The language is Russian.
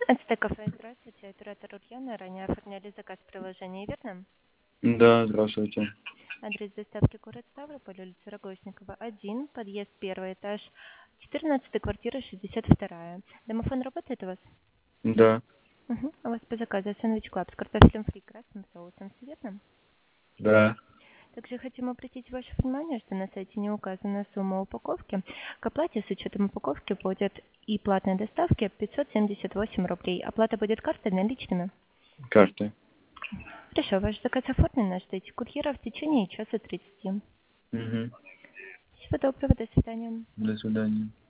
Это кафе, здравствуйте, оператор Ульяна. Ранее оформляли заказ в приложении, верно? Да, здравствуйте. Адрес доставки город Ставрополь, улица Рогозникова, 1, подъезд, первый этаж, 14 квартира, 62. Домофон работает у вас? Да, Угу. У вас по заказу сэндвич клаб с картофелем фри, красным соусом, все верно? да. Также хотим обратить ваше внимание, что на сайте не указана сумма упаковки. К оплате с учетом упаковки будет и платной доставки 578 рублей. Оплата будет картой наличными. Карты. Хорошо, ваш заказ оформлен, ждите курьера в течение часа 30. Угу. Всего доброго, до свидания. До свидания.